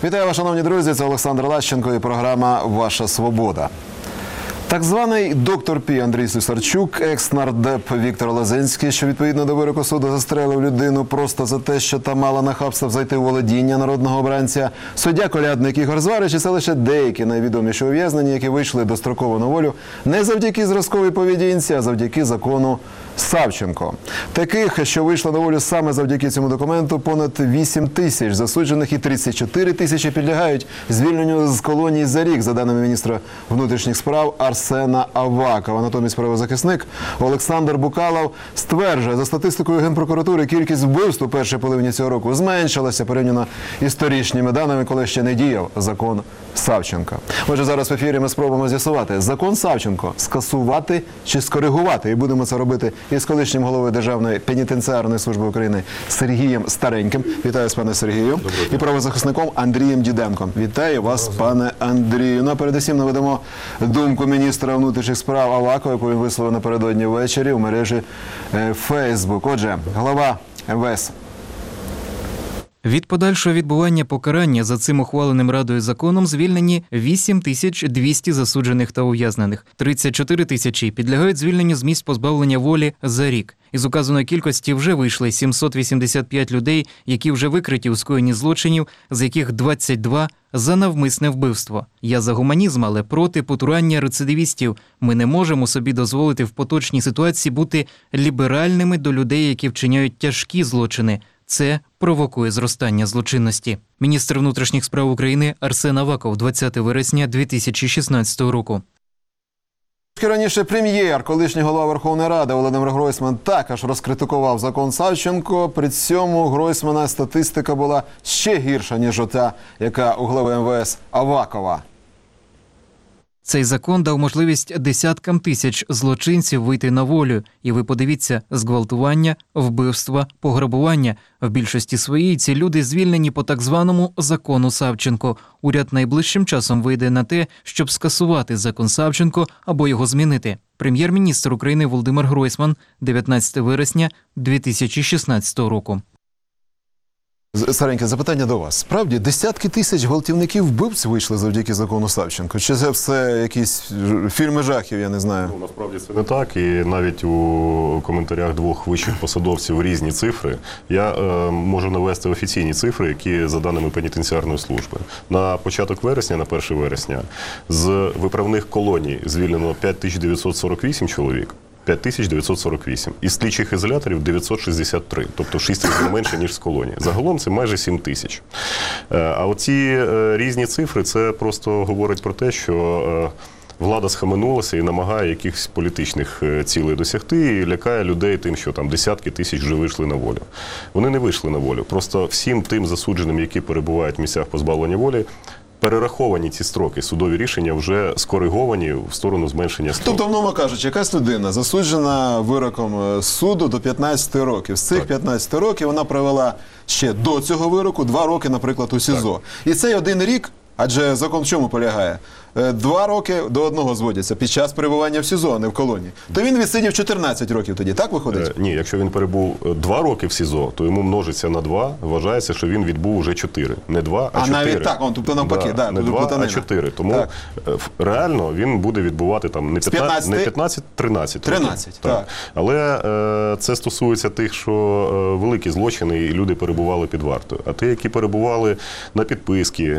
Вітаю вас, шановні друзі, це Олександр Лащенко і програма «Ваша свобода». Так званий доктор Пі Андрій Слюсарчук, екс-нардеп Віктор Лозинський, що відповідно до вироку суду застрелив людину просто за те, що та мала нахабство взайти у володіння народного обранця, суддя-колядник Ігор Зварич, і це лише деякі найвідоміші ув'язнені, які вийшли достроково на волю не завдяки зразковій поведінці, а завдяки закону Савченко. Таких, що вийшли на волю саме завдяки цьому документу, понад 8 тисяч засуджених і 34 тисячі підлягають звільненню з колонії за рік, за даними міністра внутрішніх справ Арсена Авакова. Натомість правозахисник Олександр Букалов стверджує, за статистикою Генпрокуратури, кількість вбивств у першій половині цього року зменшилася порівняно із торічніми даними, коли ще не діяв закон Савченка. Отже, зараз в ефірі ми спробуємо з'ясувати, закон Савченко скасувати чи скоригувати. І будемо це робити із колишнім головою Державної пенітенціарної служби України Сергієм Стареньким. Вітаю вас, пане Сергію. І правозахисником Андрієм Діденком. Вітаю вас, пане Андрію. Ну, а передусім наведемо думку міністра внутрішніх справ Авакова, яку він висловив напередодні ввечері у мережі Facebook. Отже, голова МВС. Від подальшого відбування покарання за цим ухваленим Радою законом звільнені 8200 засуджених та ув'язнених. 34 тисячі підлягають звільненню з місць позбавлення волі за рік. Із указаної кількості вже вийшли 785 людей, які вже викриті у скоєнні злочинів, з яких 22 за навмисне вбивство. Я за гуманізм, але проти потурання рецидивістів. Ми не можемо собі дозволити в поточній ситуації бути ліберальними до людей, які вчиняють тяжкі злочини. Це провокує зростання злочинності. Міністр внутрішніх справ України Арсен Аваков 20 вересня 2016 року. Раніше прем'єр, колишній голова Верховної Ради Володимир Гройсман також розкритикував закон Савченко. При цьому Гройсмана статистика була ще гірша, ніж ота, яка у глави МВС Авакова. Цей закон дав можливість десяткам тисяч злочинців вийти на волю. І ви подивіться, зґвалтування, вбивства, пограбування. В більшості своїй ці люди звільнені по так званому закону Савченко. Уряд найближчим часом вийде на те, щоб скасувати закон Савченко або його змінити. Прем'єр-міністр України Володимир Гройсман 19 вересня 2016 року. Стареньке, запитання до вас. Справді, десятки тисяч гвалтівників-вбивць вийшли завдяки закону Савченко? Чи це все якісь фільми жахів, я не знаю? Ну, насправді це не так. І навіть у коментарях двох вищих посадовців різні цифри. Я можу навести офіційні цифри, які за даними пенітенціарної служби. На початок вересня, на 1 вересня, з виправних колоній звільнено 5948 чоловік. 5948. Із слідчих ізоляторів 963, тобто 6 разів менше, ніж з колонії. Загалом це майже 7 тисяч. А оці різні цифри, це просто говорить про те, що влада схаменулася і намагає якихось політичних цілей досягти, і лякає людей тим, що там десятки тисяч вже вийшли на волю. Вони не вийшли на волю. Просто всім тим засудженим, які перебувають в місцях позбавлення волі, перераховані ці строки, судові рішення вже скориговані в сторону зменшення строків. Тобто, мовно кажучи, якась людина засуджена вироком суду до 15 років. З цих 15 років вона провела ще до цього вироку 2 роки, наприклад, у СІЗО. І цей 1 рік, адже закон в чому полягає? 2 роки до 1 зводяться під час перебування в СІЗО, а не в колонії. То він відсидів 14 років тоді, так виходить? Ні, якщо він перебув 2 роки в СІЗО, то йому множиться на 2, вважається, що він відбув вже 4. Не 2, а 4. А навіть так, тобто навпаки, да, не 2, а 4. Тому так, реально він буде відбувати там не 15, 13. 13, так. Але це стосується тих, що великі злочини і люди перебували під вартою. А ті, які перебували на підписки,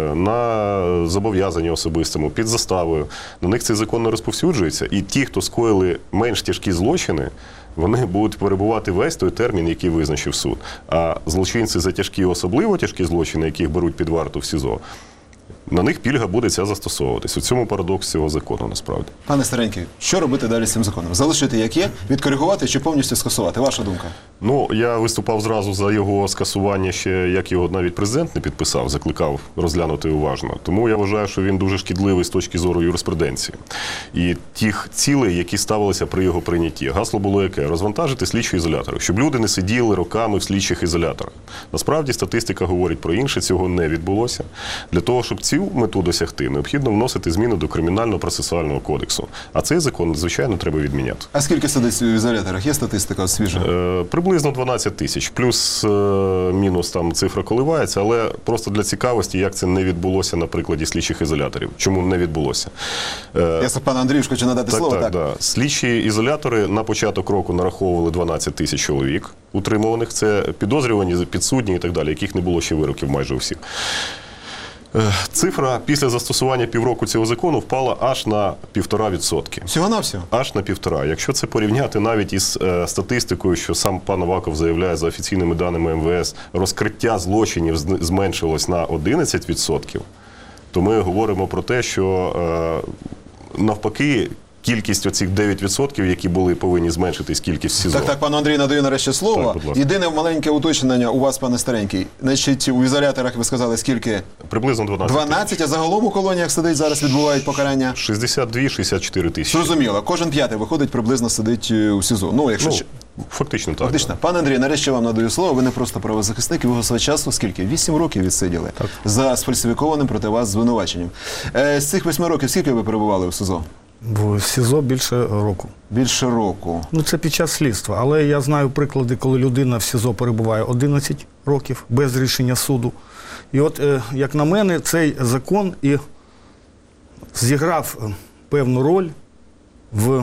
на зобов'язання особистому, під заставою, на них цей закон не розповсюджується. І ті, хто скоїли менш тяжкі злочини, вони будуть перебувати весь той термін, який визначив суд. А злочинці за тяжкі, особливо тяжкі злочини, яких беруть під варту в СІЗО, на них пільга буде ця застосовуватись. У цьому парадокс цього закону, насправді. Пане Старенький, що робити далі з цим законом? Залишити як є, відкоригувати чи повністю скасувати? Ваша думка? Ну, я виступав зразу за його скасування ще, як його навіть президент не підписав, закликав розглянути уважно. Тому я вважаю, що він дуже шкідливий з точки зору юриспруденції. І тих цілей, які ставилися при його прийнятті. Гасло було яке? Розвантажити слідчі ізолятори. Щоб люди не сиділи роками в слідчих ізоляторах. Насправді, статистика говорить про інше, цього не відбулося. Для того, щоб ці цю мету досягти, необхідно вносити зміни до Кримінального процесуального кодексу. А цей закон, звичайно, треба відміняти. А скільки сидить в ізоляторах? Є статистика свіжа? Приблизно 12 тисяч. Плюс-мінус там цифра коливається, але просто для цікавості, як це не відбулося на прикладі слідчих ізоляторів. Чому не відбулося? Я пан Андрію хочу надати слово. Так. Слідчі ізолятори на початок року нараховували 12 тисяч чоловік утримуваних. Це підозрювані, підсудні і так далі, яких не було ще вироків майже у всіх. Цифра після застосування півроку цього закону впала аж на 1,5%. Всього-навсього? Аж на 1,5%. Якщо це порівняти навіть із статистикою, що сам пан Аваков заявляє за офіційними даними МВС, розкриття злочинів зменшилось на 11%, то ми говоримо про те, що навпаки, кількість оцих 9%, які були повинні зменшитись, кількість СІЗО. Так, пану Андрію надаю нарешті слово. Так, будь ласка. Єдине маленьке уточнення у вас, пане Старенький. Значить, у ізоляторах ви сказали, скільки? Приблизно 12 тисяч. 12, а загалом у колоніях сидить, зараз відбувають покарання? 62-64 тисячі. Зрозуміло. Кожен п'ятий виходить, приблизно сидить у СІЗО. Ну, якщо... Фактично так. Фактично. Пане Андрій, нарешті вам надаю слово. Ви не просто правозахисник, і ви свого часу скільки? 8 років відсиділи за сфальсифікованим проти вас звинуваченням. З цих 8 років скільки ви перебували у СІЗО? В СІЗО більше року. Більше року. Ну, це під час слідства. Але я знаю приклади, коли людина в СІЗО перебуває 11 років без рішення суду. І от, як на мене, цей закон і зіграв певну роль в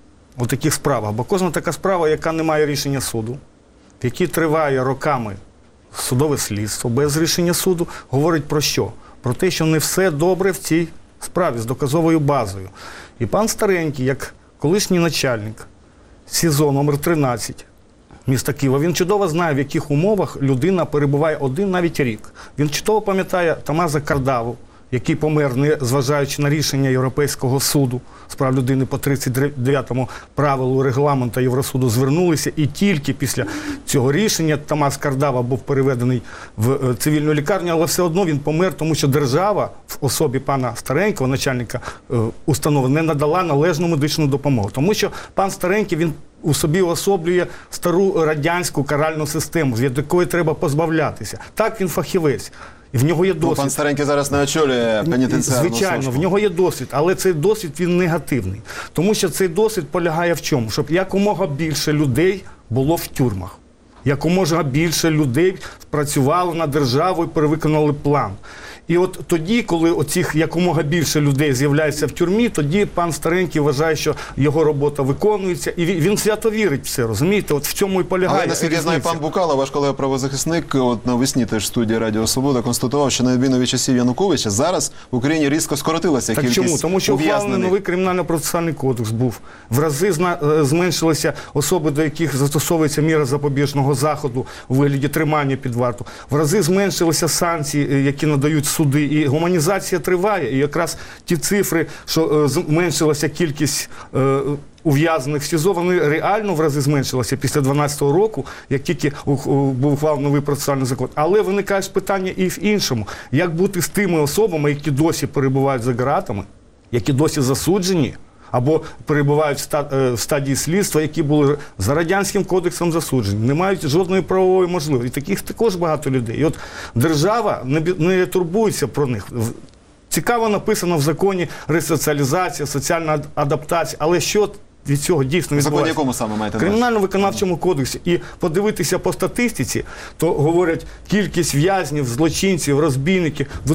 таких справах. Бо кожна така справа, яка не має рішення суду, в якій триває роками судове слідство без рішення суду, говорить про що? Про те, що не все добре в цій справі з доказовою базою. І пан Старенький, як колишній начальник СІЗО номер 13 міста Києва, він чудово знає, в яких умовах людина перебуває один навіть рік. Він чудово пам'ятає Томаса Кардаву, який помер, не зважаючи на рішення Європейського суду з прав людини по 39-му правилу регламенту Євросуду звернулися, і тільки після цього рішення Томас Кардава був переведений в цивільну лікарню, але все одно він помер, тому що держава в особі пана Старенького, начальника установи, не надала належну медичну допомогу. Тому що пан Старенький, він у собі уособлює стару радянську каральну систему, від якої треба позбавлятися. Так, він фахівець. І в нього є досвід. Пан Старенький зараз не очолює пенітенціарну Звичайно, службу. в нього є досвід, але цей досвід, він негативний. Тому що цей досвід полягає в чому? Щоб якомога більше людей було в тюрмах. Якомога більше людей працювало на державу і перевиконали план. І от тоді, коли оцих якомога більше людей з'являється в тюрмі, тоді пан Старенький вважає, що його робота виконується, і він свято вірить в це, розумієте? От в цьому і полягає Але, наскільки я знаю, різниця. пан Букало, ваш колега-правозахисник, от навесні теж в студії Радіо Свобода констатував, що на відміну від часів Януковича зараз в Україні різко скоротилася Так кількість чому? Тому що ухвалений ув'язнених. новий кримінально-процесуальний кодекс був. В рази зменшилися особи, до яких застосовується міра запобіжного заходу у вигляді тримання під варту. В рази зменшилися санкції, які надають суди. І гуманізація триває. І якраз ті цифри, що зменшилася кількість ув'язнених в СІЗО, вони реально в рази зменшилися після 2012 року, як тільки був ухвалений новий процесуальний закон. Але виникають питання і в іншому. Як бути з тими особами, які досі перебувають за ґратами, які досі засуджені, або перебувають в стадії слідства, які були за Радянським кодексом засуджені, не мають жодної правової можливості. І таких також багато людей. І от держава не турбується про них. Цікаво написано в законі ресоціалізація, соціальна адаптація, але що від цього дійсно В законі відбувається? якому саме маєте В на увазі? Кримінально-виконавчому кодексі. І подивитися по статистиці, то говорять, кількість в'язнів, злочинців, розбійників. В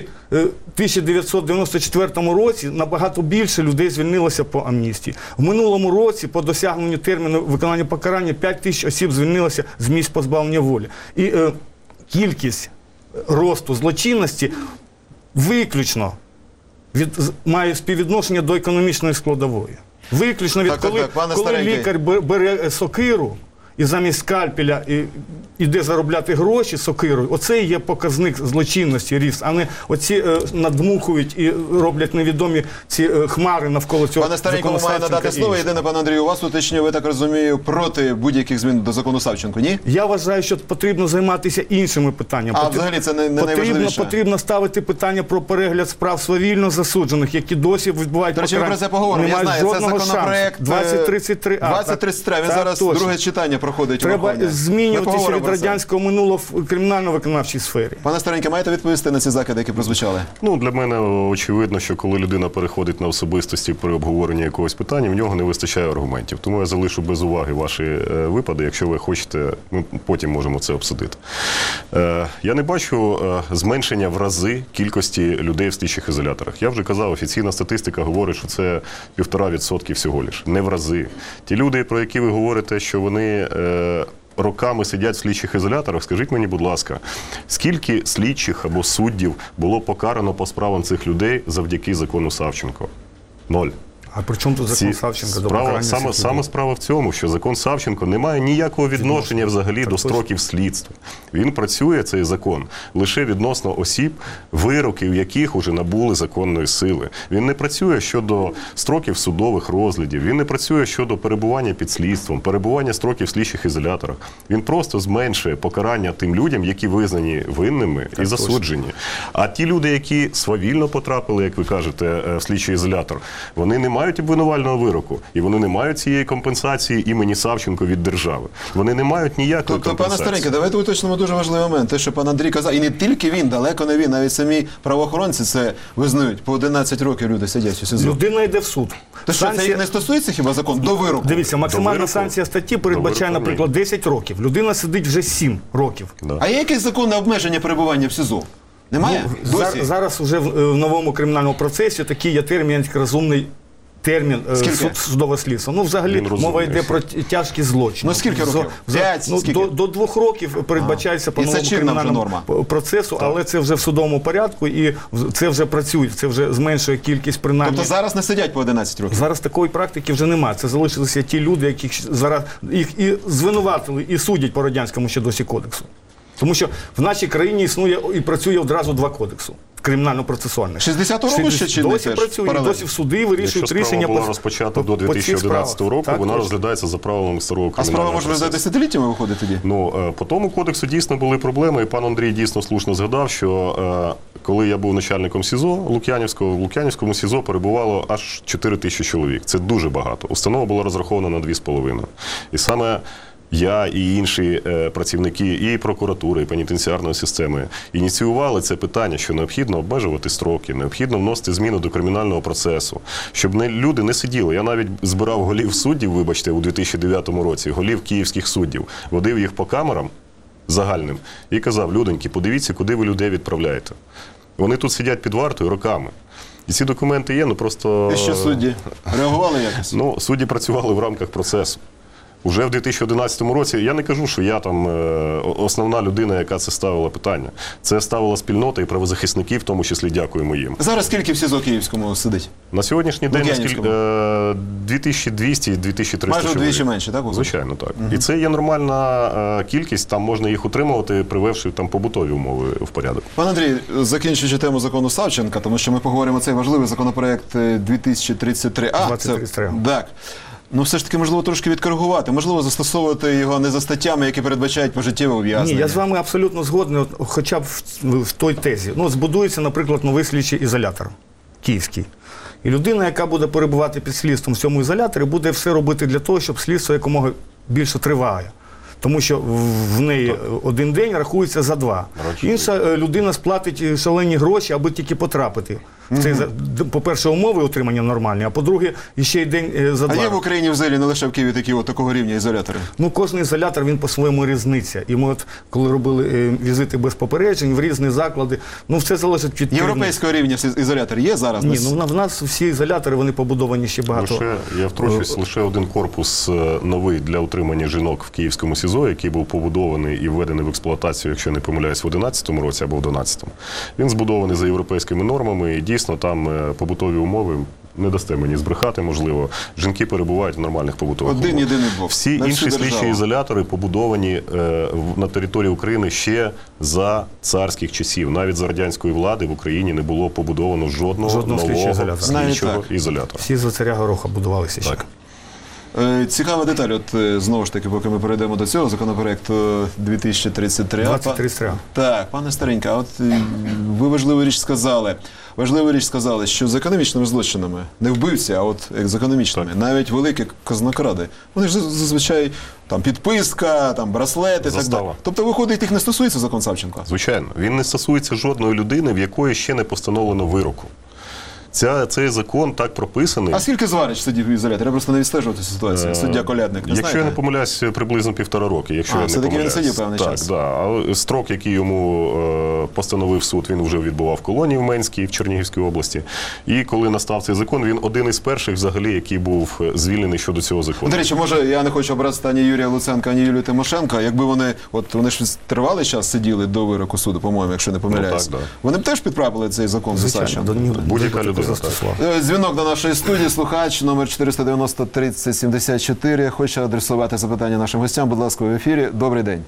1994 році набагато більше людей звільнилося по амністії. В минулому році по досягненню терміну виконання покарання 5 тисяч осіб звільнилося з місць позбавлення волі. І кількість росту злочинності виключно має співвідношення до економічної складової. Виключно від коли лікар бере сокиру і замість скальпеля іде заробляти гроші сокирою, оце є показник злочинності, ріст, а не оці надмухують і роблять невідомі ці хмари навколо цього. Пане Старенькому має надати слово. Єдине, пане Андрію, у вас уточнює, ви так розумію, проти будь-яких змін до закону Савченко, ні? Я вважаю, що потрібно займатися іншими питаннями. А взагалі це не найважливіше? Потрібно ставити питання про перегляд справ свавільно засуджених, які досі відбувають покарання. До речі, ми про це поговоримо. Я знаю, це законопроект 2033А. 2033, він зараз друге читання проходить Треба виховання? Ми змінюватися поговоримо від про це. радянського минулого в кримінально-виконавчій сфері. Пане Стареньке, маєте відповісти на ці закиди, які прозвучали? Ну, для мене очевидно, що коли людина переходить на особистості при обговоренні якогось питання, в нього не вистачає аргументів. Тому я залишу без уваги ваші випади. Якщо ви хочете, ми потім можемо це обсудити. Я не бачу зменшення в рази кількості людей в слідчих ізоляторах. Я вже казав, офіційна статистика говорить, що це 1,5% всього лиш. Не в рази. Ті люди, про які ви говорите, що вони роками сидять в слідчих ізоляторах, скажіть мені, будь ласка, скільки слідчих або суддів було покарано по справам цих людей завдяки закону Савченко? 0. А при чому тут закон Савченка до покарання цих людей? Саме справа в цьому, що закон Савченко не має ніякого відношення взагалі до строків слідства. Він працює, цей закон, лише відносно осіб, вироки в яких уже набули законної сили. Він не працює щодо строків судових розглядів, він не працює щодо перебування під слідством, перебування строків в слідчих ізоляторах. Він просто зменшує покарання тим людям, які визнані винними і засуджені. А ті люди, які свавільно потрапили, як ви кажете, в слідчий ізолятор, вони не мають обвинувального вироку, і вони не мають цієї компенсації імені Савченко від держави. Вони не мають ніякої Тобто, пане компенсації. Стареньке, давайте уточнимо дуже важливий момент. Те, що пан Андрій казав, і не тільки він, далеко не він, навіть самі правоохоронці це визнають. По 11 років люди сидять у СІЗО. Людина йде в суд. То що, це їх не стосується хіба закон? До вироку? Дивіться, максимальна вироку? санкція статті передбачає, До вироку, наприклад, 10 років. Людина сидить вже 7 років. Да. А є якесь законне обмеження перебування в СІЗО? Немає? Досі? Зараз вже в новому кримінальному процесі такий є термін, як розумний термін Скільки? судове слідство. Ну, взагалі, Він розумний. мова йде про тяжкі злочини. Ну, скільки років? 5? Ну, Скільки? до 2 років передбачається по І це новому чинна вже кримінальному норма? процесу, але це вже в судовому порядку і це вже працює, це вже зменшує кількість принаймні. Тобто зараз не сидять по 11 років? Зараз такої практики вже немає. Це залишилися ті люди, яких зараз їх і звинуватили, і судять по радянському ще досі кодексу. Тому що в нашій країні існує і працює одразу 2 кодексу кримінально-процесуальних. 60-го року ще чинний досі теж, працює, і паралельно. досі в суди Якщо вирішують справа рішення була розпочата до по цих 2011 справах. року, Так, вона точно. розглядається за правилами старого А кримінального справа може процесу. за десятиліттями виходить тоді? Ну, по тому кодексу дійсно були проблеми, і пан Андрій дійсно слушно згадав, що коли я був начальником СІЗО Лук'янівського, в Лук'янівському СІЗО перебувало аж 4 тисячі чоловік. Це дуже багато. Установа була розрахована на 2,5. І саме я і інші працівники і прокуратури, і пенітенціарної системи ініціювали це питання, що необхідно обмежувати строки, необхідно вносити зміни до кримінального процесу, щоб люди не сиділи. Я навіть збирав голів суддів, вибачте, у 2009 році, голів київських суддів, водив їх по камерам загальним і казав: людоньки, подивіться, куди ви людей відправляєте. Вони тут сидять під вартою роками. І ці документи є, ну просто... І що судді? Реагували якось? Ну, судді працювали в рамках процесу. Уже в 2011 році, я не кажу, що я там основна людина, яка це ставила питання. Це ставила спільнота і правозахисники, в тому числі, дякуємо їм. Зараз скільки в СІЗО Київському сидить? На сьогоднішній день Лук'янівському? 2200-2300 Майже чоловік. вдвічі менше, так? Звичайно, так. І це є нормальна кількість, там можна їх утримувати, привевши там побутові умови в порядок. Пан Андрій, закінчуючи тему закону Савченка, тому що ми поговоримо цей важливий законопроект 2033А. 2033. Так. Ну, все ж таки, можливо, трошки відкоригувати, можливо, застосовувати його не за статтями, які передбачають пожиттєве ув'язнення. Ні, я з вами абсолютно згодний, от, хоча б в той тезі. Ну, збудується, наприклад, новий слідчий ізолятор київський. І людина, яка буде перебувати під слідством в цьому ізоляторі, буде все робити для того, щоб слідство якомога більше триває. Тому що в неї один день рахується за 2. Інша людина сплатить шалені гроші, аби тільки потрапити. Це, по-перше, умови отримання нормальні, а по-друге, ще й день за 2. А є в Україні взагалі, не лише в Києві, такі от такого рівня ізолятори? Ну, кожен ізолятор, він по-своєму різниця. І ми от, коли робили візити без попереджень в різні заклади, ну, все залежить від керівництва. Європейського рівня ізолятор є зараз? Ні, ну в нас всі ізолятори, вони побудовані ще багато. Я втручусь, лише один корпус новий для утримання жінок в Київському СІЗО, який був побудований і введений в експлуатацію, якщо не помиляюсь, в 2011 році або в 2012. Він збудований за європейськими нормами, і дійсно там побутові умови, не дасте мені збрехати, можливо, жінки перебувають в нормальних побутових умовах. Єдиний Бог. Всі На всю інші слідчі державу. ізолятори побудовані на території України ще за царських часів. Навіть за радянської влади в Україні не було побудовано жодного слідчого нового ізолятора. Навіть слідчого так. ізолятора. Всі за царя Гороха будувалися ще. Так. Цікава деталь, от знову ж таки, поки ми перейдемо до цього законопроекту 2033. 2033. Так, пане Старенька, а от ви важливу річ сказали, що з економічними злочинами, не вбивці, а от з економічними, навіть великі казнокради, вони ж зазвичай там підписка, там браслети, так Застава. далі. Тобто, виходить, їх не стосується закон Савченко? Звичайно. Він не стосується жодної людини, в якої ще не постановлено вироку. Цей закон так прописаний. А скільки Зварич сидів в ізоляторі? Я просто не відстежував цю ситуацію. Суддя Колядник, не Якщо я знаєте? не помиляюсь, приблизно 1,5 роки. Якщо я не все-таки він помиляюсь. сидів певний так, час. Да. Але строк, який йому постановив суд, він вже відбував в колонії в Менській, в Чернігівській області. І коли настав цей закон, він один із перших взагалі, який був звільнений щодо цього закону. До речі, може, я не хочу образити ані Юрія Луценка, ані Юлію Тимошенко. Якби вони ж тривалий час сиділи до вироку суду, по-моєму, якщо не помиляюсь. так, да. Вони б теж підправили цей закон за Савченко? Будь-яка людина, так. Дзвінок до нашої студії, слухач, номер 490-3074. Хоче адресувати запитання нашим гостям. Будь ласка, в ефірі. Добрий день.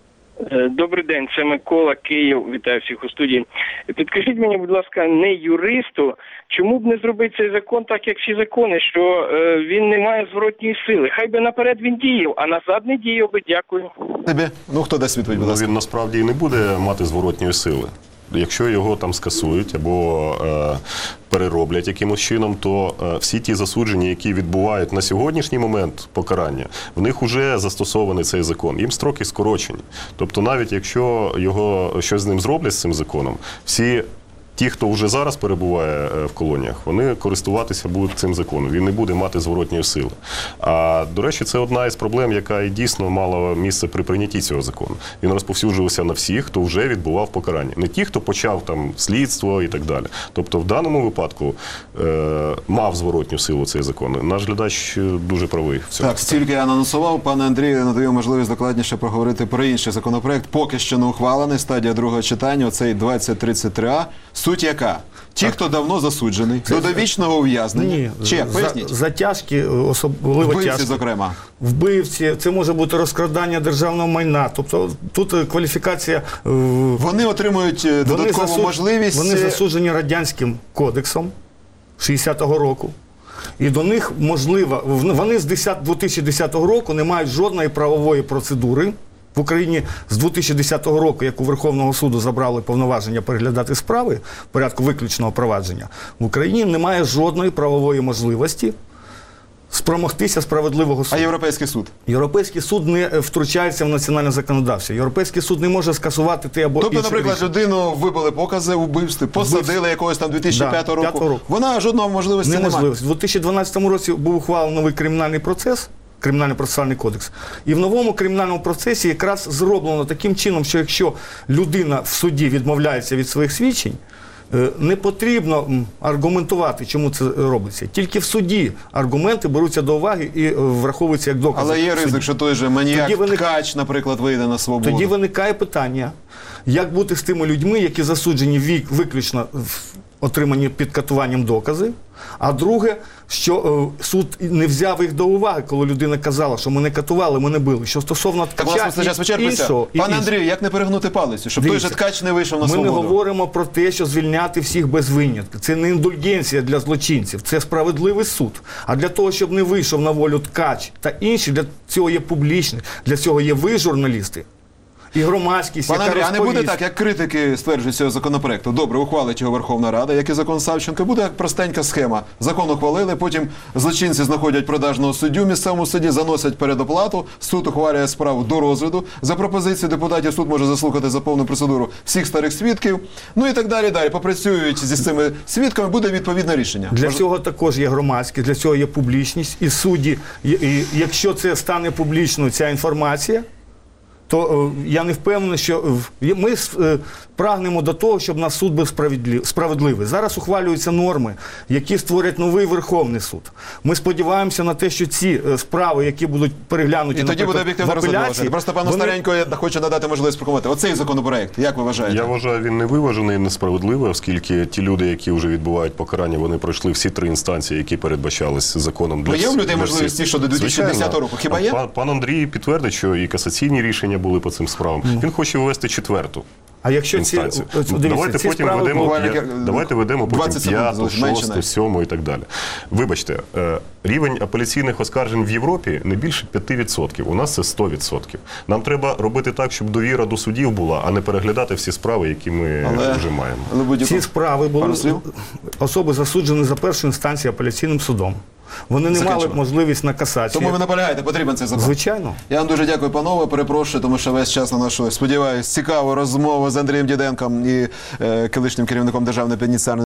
Добрий день, це Микола, Київ. Вітаю всіх у студії. Підкажіть мені, будь ласка, не юристу, чому б не зробити цей закон так, як всі закони, що він не має зворотньої сили? Хай би наперед він діяв, а назад не діяв би. Дякую. Тебе? Ну, хто дасть відповідь, будь ласка? Він насправді і не буде мати зворотньої сили. Якщо його там скасують або перероблять якимось чином, то всі ті засудження, які відбувають на сьогоднішній момент покарання, в них вже застосований цей закон. Їм строки скорочені. Тобто навіть якщо щось з ним зроблять, з цим законом, всі ті, хто вже зараз перебуває в колоніях, вони користуватися будуть цим законом. Він не буде мати зворотньої сили. А, до речі, це одна із проблем, яка і дійсно мала місце при прийнятті цього закону. Він розповсюджувався на всіх, хто вже відбував покарання. Не ті, хто почав там слідство і так далі. Тобто в даному випадку мав зворотню силу цей закон. Наш глядач дуже правий в цьому. Так, стільки я анонсував. Пане Андрію, надаю можливість докладніше поговорити про інший законопроект. Поки що не ухвалений, стадія другого читання, оцей 2033А. Суть яка? Ті, хто давно засуджений, до довічного ув'язнення. Ні, Поясніть. затяжки, особливо Вбивці, тяжкі. зокрема. Вбивці, це може бути розкрадання державного майна. Тобто тут кваліфікація... Вони отримують додаткову можливість. Вони засуджені Радянським кодексом 60-го року. І до них, можливо, вони з 2010 року не мають жодної правової процедури. В Україні з 2010 року, як у Верховного суду забрали повноваження переглядати справи в порядку виключного провадження, в Україні немає жодної правової можливості спромогтися справедливого суду. А Європейський суд? Європейський суд не втручається в національне законодавство. Європейський суд не може скасувати те або Тобто, інше наприклад, рішення. людину вибили покази у вбивстві, посадили якогось там 2005 року. Вона жодного можливості не має. Неможливо. У 2012 році був ухвалений новий кримінальний процес, Кримінально-процесуальний кодекс. І в новому кримінальному процесі якраз зроблено таким чином, що якщо людина в суді відмовляється від своїх свідчень, не потрібно аргументувати, чому це робиться. Тільки в суді аргументи беруться до уваги і враховуються як докази. Але є в суді. ризик, що той же маніяк Ткач, наприклад, вийде на свободу. Тоді виникає питання, як бути з тими людьми, які засуджені виключно в отримані під катуванням докази, а друге, що суд не взяв їх до уваги, коли людина казала, що ми не катували, ми не били. Що стосовно Так, у нас Ткача час вичерпується. Пане Андрію, як не перегнути палицю, щоб той же Ткач не вийшов на ми свободу? не говоримо про те, що звільняти всіх без винятку. Це не індульгенція для злочинців, це справедливий суд. А для того, щоб не вийшов на волю Ткач та інші, для цього є публічні, для цього є ви, журналісти. І громадськість, Пане яка Андрій, а не буде розповість. так, як критики стверджують цього законопроекту? Добре, ухвалить його Верховна Рада, як і закон Савченко. Буде як простенька схема. Закон ухвалили, потім злочинці знаходять продажного суддю в місцевому суді, заносять передоплату, суд ухвалює справу до розгляду. За пропозицією депутатів суд може заслухати за повну процедуру всіх старих свідків. Ну і так далі, далі. Попрацюють зі цими свідками, буде відповідне рішення. Для цього також є громадськість, для цього є публічність. І судді, і якщо це стане публічною, ця інформація, то я не впевнений, що ми прагнемо до того, щоб наш суд був справедливий. Зараз ухвалюються норми, які створять новий Верховний суд. Ми сподіваємося на те, що ці справи, які будуть переглянуті, І тоді буде об'єктивно розглядати. Просто пану Старенько я хочу надати можливість прокоментувати. Оцей законопроект, як ви вважаєте? Я вважаю, він невиважений і несправедливий, оскільки ті люди, які вже відбувають покарання, вони пройшли всі 3 інстанції, які передбачались законом для Є у людей для можливість всіх. що до 2010 Звичайно. року? Хіба є? Пан Андрій підтвердить, що і касаційні рішення були по цим справам. Він хоче ввести 4-ту. А якщо ці, інстанцію. дивіться, Давайте ці потім справи ведемо, буквально давайте ведемо 20 потім секунд 5, залишилось, менше 6, навіть. 7 і так далі. Вибачте, рівень апеляційних оскаржень в Європі не більше 5%. У нас це 100%. Нам треба робити так, щоб довіра до судів була, а не переглядати всі справи, які ми вже маємо. Але будь-яку- Ці справи були Пару слів? особи засуджені за першою інстанцією апеляційним судом. Вони не мали Закінчимо. можливість на касацію. Тому ви наполягаєте, потрібен цей закон. Звичайно. Я вам дуже дякую, панове. Перепрошую, тому що весь час на нашу, сподіваюсь, цікаву розмову з Андрієм Діденком і колишнім керівником Державної пенітенціарної